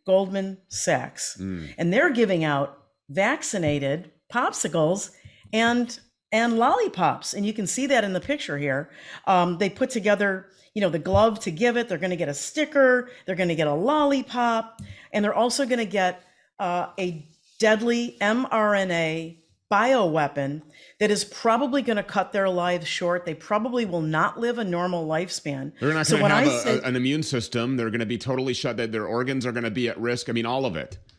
Goldman Sachs. And they're giving out vaccinated popsicles and lollipops. And you can see that in the picture here. They put together, the glove to give it. They're going to get a sticker. They're going to get a lollipop. And they're also going to get a deadly mRNA bioweapon that is probably going to cut their lives short. They probably will not live a normal lifespan. They're not going to have an immune system. They're going to be totally shut. Their organs are going to be at risk. I mean, all of it.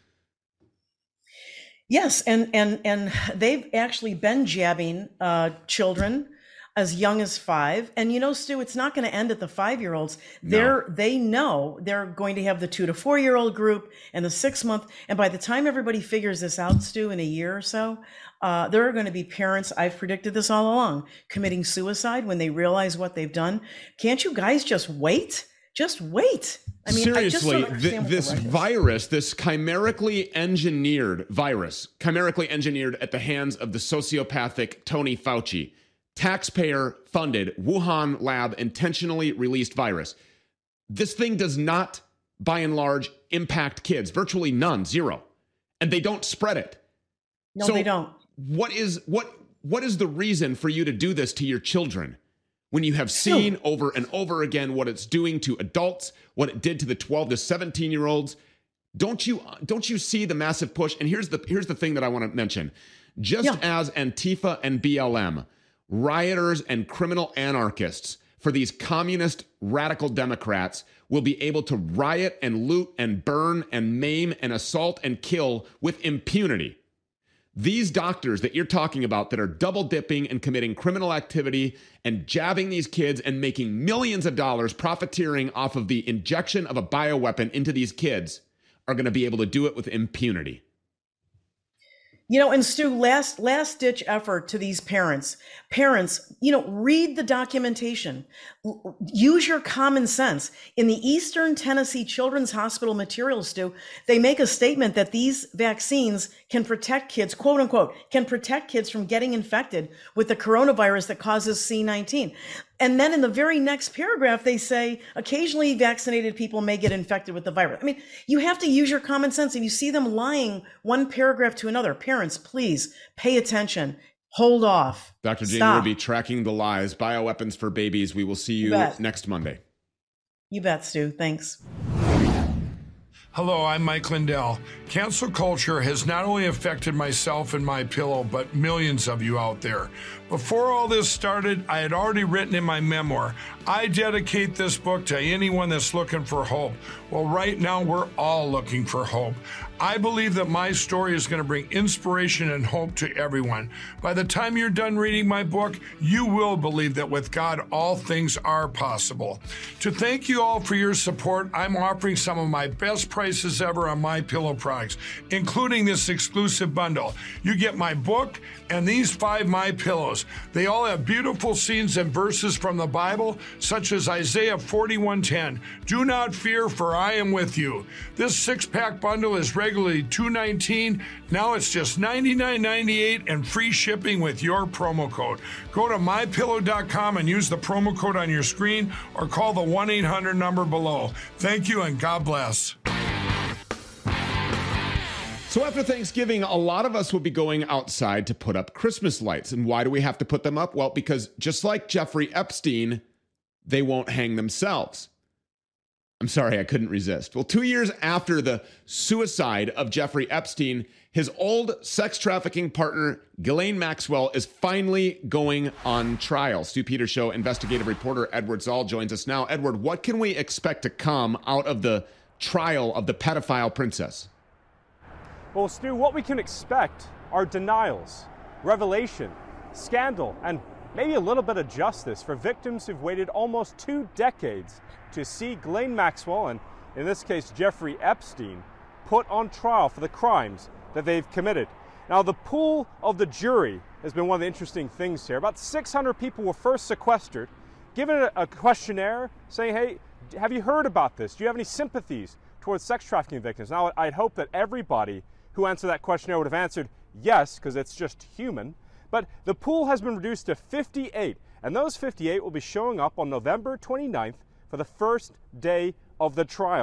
Yes, and they've actually been jabbing children as young as 5. And Stu, it's not going to end at the 5-year-olds. No. They know they're going to have the 2 to 4-year-old group and the 6-month. And by the time everybody figures this out, Stu, in a year or so, there are going to be parents, I've predicted this all along, committing suicide when they realize what they've done. Can't you guys just wait? Just wait. I mean, seriously, this virus, this chimerically engineered virus, chimerically engineered at the hands of the sociopathic Tony Fauci, taxpayer-funded Wuhan lab intentionally released virus. This thing does not, by and large, impact kids. Virtually none, 0. And they don't spread it. No, so they don't. What is the reason for you to do this to your children when you have seen over and over again what it's doing to adults, what it did to the 12 to 17-year-olds? Don't you see the massive push? And here's the thing that I want to mention. Just as Antifa and BLM, rioters and criminal anarchists for these communist radical Democrats will be able to riot and loot and burn and maim and assault and kill with impunity. These doctors that you're talking about that are double dipping and committing criminal activity and jabbing these kids and making millions of dollars profiteering off of the injection of a bioweapon into these kids are going to be able to do it with impunity. And Stu, last ditch effort to these parents, read the documentation, use your common sense. In the Eastern Tennessee Children's Hospital materials, Stu, they make a statement that these vaccines can protect kids, quote unquote, can protect kids from getting infected with the coronavirus that causes C-19. And then in the very next paragraph, they say occasionally vaccinated people may get infected with the virus. I mean, you have to use your common sense, and you see them lying one paragraph to another. Parents, please pay attention. Hold off. Dr. Jane Ruby, tracking the lies, bioweapons for babies. We will see you next Monday. You bet, Stu. Thanks. Hello, I'm Mike Lindell. Cancel culture has not only affected myself and MyPillow, but millions of you out there. Before all this started, I had already written in my memoir, I dedicate this book to anyone that's looking for hope. Well, right now, we're all looking for hope. I believe that my story is going to bring inspiration and hope to everyone. By the time you're done reading my book, you will believe that with God, all things are possible. To thank you all for your support, I'm offering some of my best prices ever on MyPillow products, including this exclusive bundle. You get my book and these 5 MyPillows. They all have beautiful scenes and verses from the Bible, such as Isaiah 41:10. Do not fear, for I am with you. This 6-pack bundle is regularly $219. Now it's just $99.98 and free shipping with your promo code. Go to MyPillow.com and use the promo code on your screen or call the 1-800 number below. Thank you and God bless. So after Thanksgiving, a lot of us will be going outside to put up Christmas lights. And why do we have to put them up? Well, because just like Jeffrey Epstein, they won't hang themselves. I'm sorry, I couldn't resist. Well, 2 years after the suicide of Jeffrey Epstein, his old sex trafficking partner, Ghislaine Maxwell, is finally going on trial. Stu Peters Show investigative reporter Edward Zoll joins us now. Edward, what can we expect to come out of the trial of the pedophile princess? Well, Stu, what we can expect are denials, revelation, scandal, and maybe a little bit of justice for victims who've waited almost 2 decades to see Ghislaine Maxwell, and in this case Jeffrey Epstein, put on trial for the crimes that they've committed. Now, the pool of the jury has been one of the interesting things here. About 600 people were first sequestered, given a questionnaire saying, hey, have you heard about this? Do you have any sympathies towards sex trafficking victims? Now, I'd hope that everybody who answered that questionnaire would have answered yes, because it's just human. But the pool has been reduced to 58, and those 58 will be showing up on November 29th for the first day of the trial.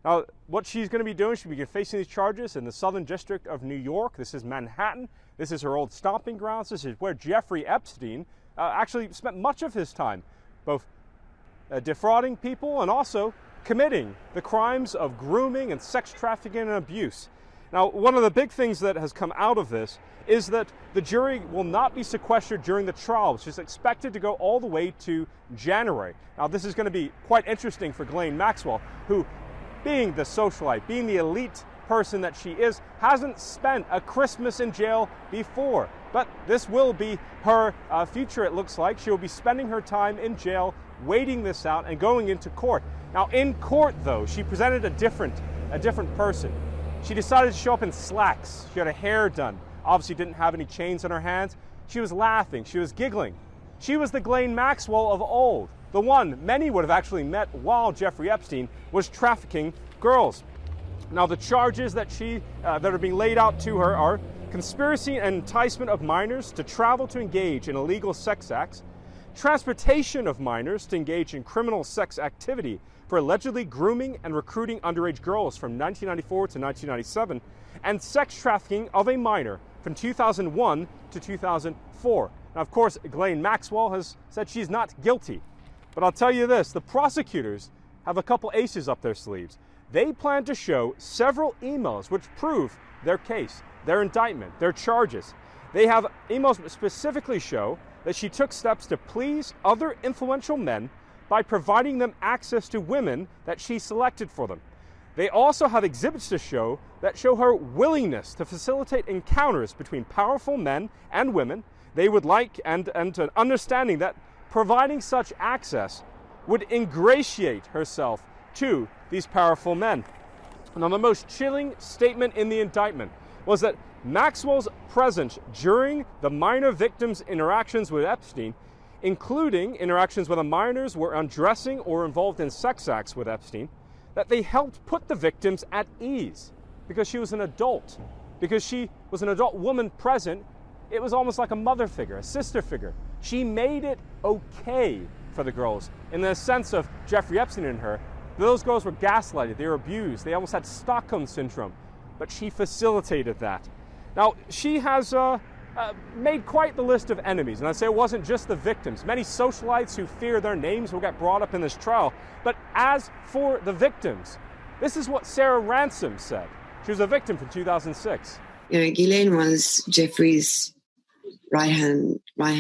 Now, what she's going to be doing, she'll be facing these charges in the Southern District of New York. This is Manhattan. This is her old stomping grounds. This is where Jeffrey Epstein actually spent much of his time, both defrauding people and also committing the crimes of grooming and sex trafficking and abuse. Now, one of the big things that has come out of this is that the jury will not be sequestered during the trial, which is expected to go all the way to January. Now, this is going to be quite interesting for Ghislaine Maxwell, who, being the socialite, being the elite person that she is, hasn't spent a Christmas in jail before. But this will be her future, it looks like. She will be spending her time in jail, waiting this out and going into court. Now, in court, though, she presented a different person. She decided to show up in slacks. She had her hair done. Obviously didn't have any chains on her hands. She was laughing. She was giggling. She was the Ghislaine Maxwell of old, the one many would have actually met while Jeffrey Epstein was trafficking girls. Now, the charges that are being laid out to her are conspiracy and enticement of minors to travel to engage in illegal sex acts, transportation of minors to engage in criminal sex activity for allegedly grooming and recruiting underage girls from 1994 to 1997, and sex trafficking of a minor from 2001 to 2004. Now, of course, Ghislaine Maxwell has said she's not guilty. But I'll tell you this, the prosecutors have a couple aces up their sleeves. They plan to show several emails which prove their case, their indictment, their charges. They have emails that specifically show that she took steps to please other influential men by providing them access to women that she selected for them. They also have exhibits to show her willingness to facilitate encounters between powerful men and women. They would like, and an understanding that providing such access would ingratiate herself to these powerful men. Now, the most chilling statement in the indictment was that Maxwell's presence during the minor victims' interactions with Epstein, including interactions where the minors were undressing or involved in sex acts with Epstein, that they helped put the victims at ease because she was an adult. Because she was an adult woman present, it was almost like a mother figure, a sister figure. She made it okay for the girls in the sense of Jeffrey Epstein and her. Those girls were gaslighted, they were abused, they almost had Stockholm syndrome, but she facilitated that. Now, she has made quite the list of enemies, and I'd say it wasn't just the victims. Many socialites who fear their names will get brought up in this trial. But as for the victims, this is what Sarah Ransom said. She was a victim from 2006. Ghislaine was Jeffrey's right hand,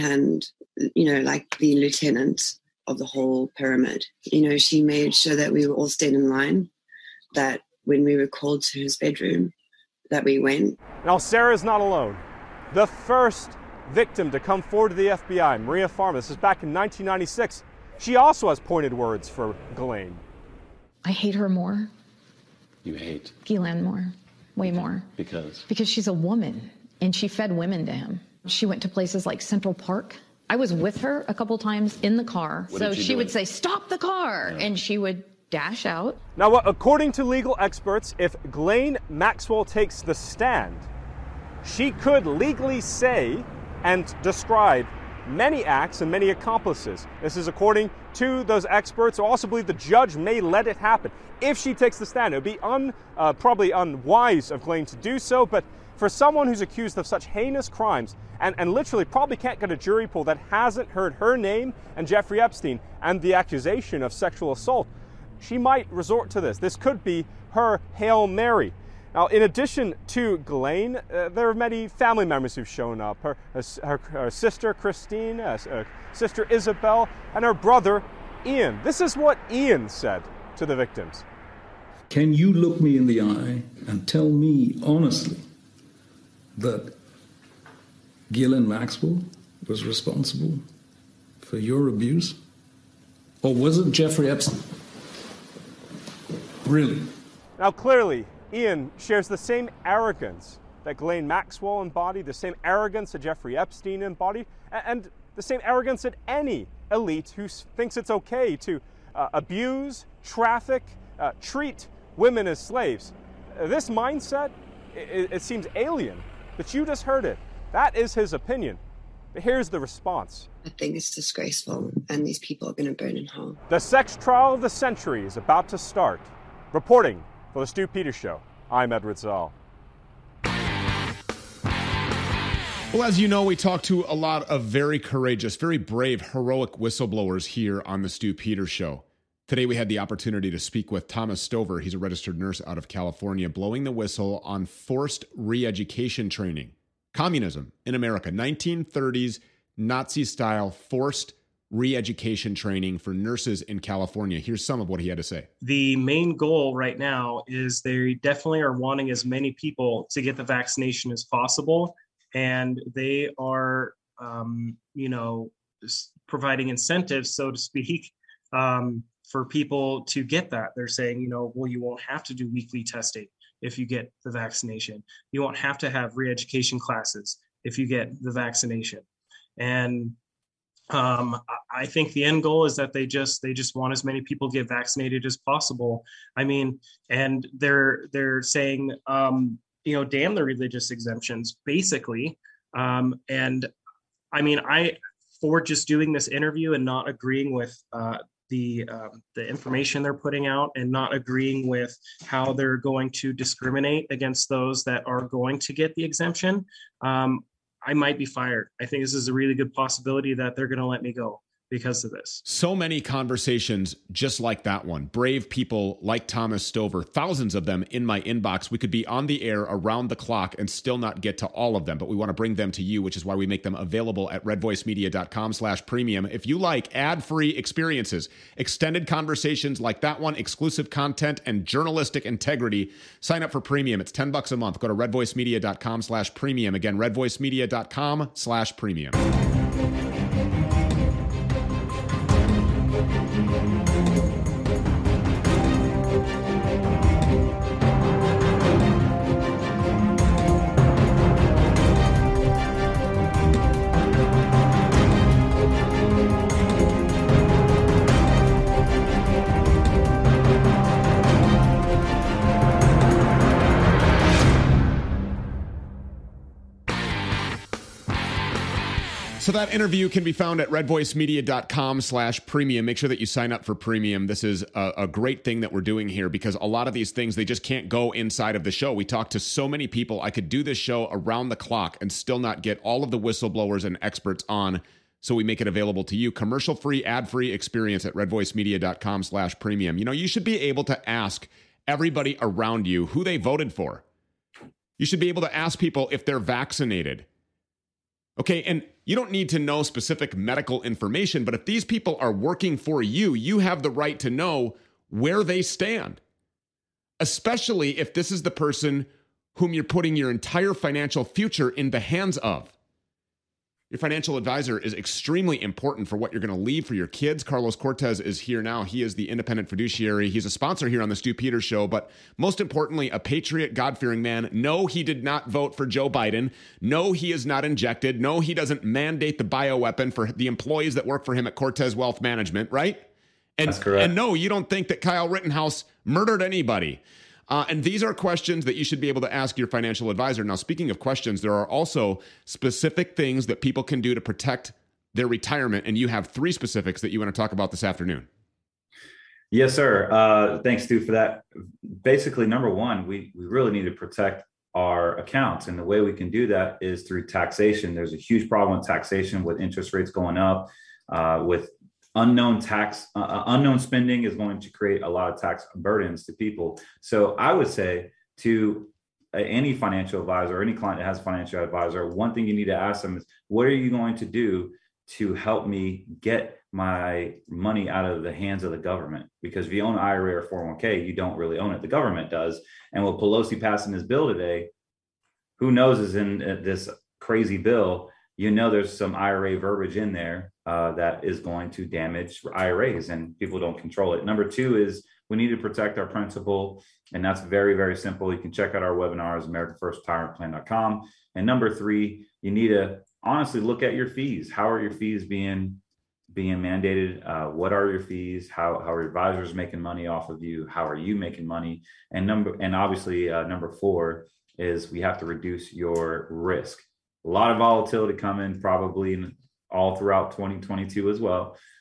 like the lieutenant of the whole pyramid. She made sure that we were all staying in line, that when we were called to his bedroom, that we went. Now, Sarah's not alone. The first victim to come forward to the FBI, Maria Farmer, this is back in 1996. She also has pointed words for Ghislaine. I hate her more. You hate? Ghislaine more. Way more. Because? Because she's a woman, and she fed women to him. She went to places like Central Park. I was with her a couple times in the car. So she would say, "Stop the car," and she would dash out. Now, according to legal experts, if Ghislaine Maxwell takes the stand, she could legally say and describe many acts and many accomplices. This is according to those experts who also believe the judge may let it happen. If she takes the stand, it would be probably unwise of Ghislaine to do so, but for someone who's accused of such heinous crimes and literally probably can't get a jury pool that hasn't heard her name and Jeffrey Epstein and the accusation of sexual assault, she might resort to this. This could be her Hail Mary. Now, in addition to Ghislaine, there are many family members who've shown up. Her sister, Christine, sister Isabel, and her brother, Ian. This is what Ian said to the victims. Can you look me in the eye and tell me honestly that Ghislaine Maxwell was responsible for your abuse? Or was it Jeffrey Epstein? Really? Now, clearly, Ian shares the same arrogance that Ghislaine Maxwell embodied, the same arrogance that Jeffrey Epstein embodied, and the same arrogance that any elite who thinks it's okay to abuse, traffic, treat women as slaves. This mindset, it seems alien, but you just heard it. That is his opinion. But here's the response. I think it's disgraceful, and these people are going to burn in hell. The sex trial of the century is about to start. Reporting For the Stu Peters Show, I'm Edward Zoll. Well, as you know, we talk to a lot of very courageous, very brave, heroic whistleblowers here on the Stu Peters Show. Today, we had the opportunity to speak with Thomas Stover. He's a registered nurse out of California, blowing the whistle on forced re-education training. Communism in America, 1930s, Nazi-style forced re-education training for nurses in California. Here's some of what he had to say. The main goal right now is they definitely are wanting as many people to get the vaccination as possible. And they are, providing incentives, so to speak, for people to get that. They're saying, well, you won't have to do weekly testing if you get the vaccination. You won't have to have re-education classes if you get the vaccination. And I think the end goal is that they just want as many people to get vaccinated as possible. I mean, and they're saying, damn the religious exemptions, basically. And I mean, for just doing this interview and not agreeing with the information they're putting out and not agreeing with how they're going to discriminate against those that are going to get the exemption, I might be fired. I think this is a really good possibility that they're going to let me go because of this. So many conversations just like that one. Brave people like Thomas Stover, thousands of them in my inbox. We could be on the air around the clock and still not get to all of them, but we want to bring them to you, which is why we make them available at redvoicemedia.com/premium. If you like ad-free experiences, extended conversations like that one, exclusive content, and journalistic integrity, sign up for premium. It's $10 a month. Go to redvoicemedia.com/premium. Again, redvoicemedia.com/premium. So that interview can be found at redvoicemedia.com/premium. Make sure that you sign up for premium. This is a great thing that we're doing here because a lot of these things, they just can't go inside of the show. We talk to so many people. I could do this show around the clock and still not get all of the whistleblowers and experts on. So we make it available to you. Commercial-free, ad-free experience at redvoicemedia.com/premium. You should be able to ask everybody around you who they voted for. You should be able to ask people if they're vaccinated. Okay, and you don't need to know specific medical information, but if these people are working for you, you have the right to know where they stand, especially if this is the person whom you're putting your entire financial future in the hands of. Your financial advisor is extremely important for what you're going to leave for your kids. Carlos Cortez is here now. He is the independent fiduciary. He's a sponsor here on the Stu Peters Show, but most importantly, a patriot, God-fearing man. No, he did not vote for Joe Biden. No, he is not injected. No, he doesn't mandate the bioweapon for the employees that work for him at Cortez Wealth Management, right? That's correct. And no, you don't think that Kyle Rittenhouse murdered anybody. And these are questions that you should be able to ask your financial advisor. Now, speaking of questions, there are also specific things that people can do to protect their retirement. And you have 3 specifics that you want to talk about this afternoon. Yes, sir. Thanks, Stu, for that. Basically, number one, we really need to protect our accounts. And the way we can do that is through taxation. There's a huge problem with taxation with interest rates going up, with unknown spending is going to create a lot of tax burdens to people. So I would say to any financial advisor or any client that has a financial advisor, one thing you need to ask them is, what are you going to do to help me get my money out of the hands of the government? Because if you own an IRA or 401k, you don't really own it. The government does. And with Pelosi passing this bill today, who knows is in this crazy bill, there's some IRA verbiage in there that is going to damage IRAs and people don't control it. Number 2 is we need to protect our principal. And that's very, very simple. You can check out our webinars, AmericanFirstRetirementPlan.com. And number 3, you need to honestly look at your fees. How are your fees being mandated? What are your fees? How are your advisors making money off of you? How are you making money? And obviously number 4 is we have to reduce your risk. A lot of volatility coming probably all throughout 2022 as well.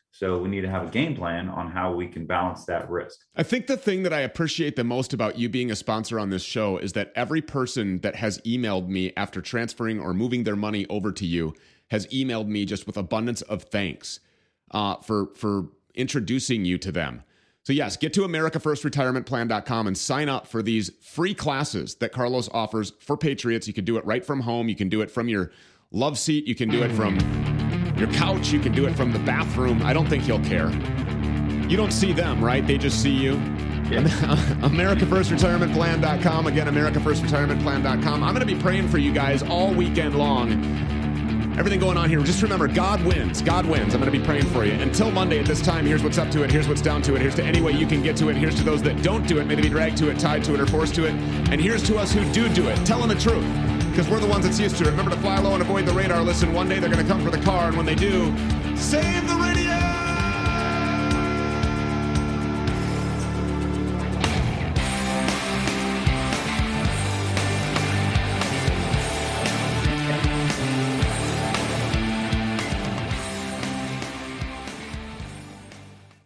So we need to have a game plan on how we can balance that risk. I think the thing that I appreciate the most about you being a sponsor on this show is that every person that has emailed me after transferring or moving their money over to you has emailed me just with abundance of thanks for introducing you to them. So yes, get to AmericaFirstRetirementPlan.com and sign up for these free classes that Carlos offers for Patriots. You can do it right from home. You can do it from your love seat. You can do it from your couch. You can do it from the bathroom. I don't think he'll care. You don't see them, right? They just see you. Yeah. AmericaFirstRetirementPlan.com. Again, AmericaFirstRetirementPlan.com. I'm going to be praying for you guys all weekend long. Everything going on here. Just remember, God wins. God wins. I'm going to be praying for you. Until Monday at this time, here's what's up to it. Here's what's down to it. Here's to any way you can get to it. Here's to those that don't do it. Maybe be dragged to it, tied to it, or forced to it. And here's to us who do it. Telling the truth. Because we're the ones that's used to it. Remember to fly low and avoid the radar. Listen, one day they're going to come for the car. And when they do, save the radar.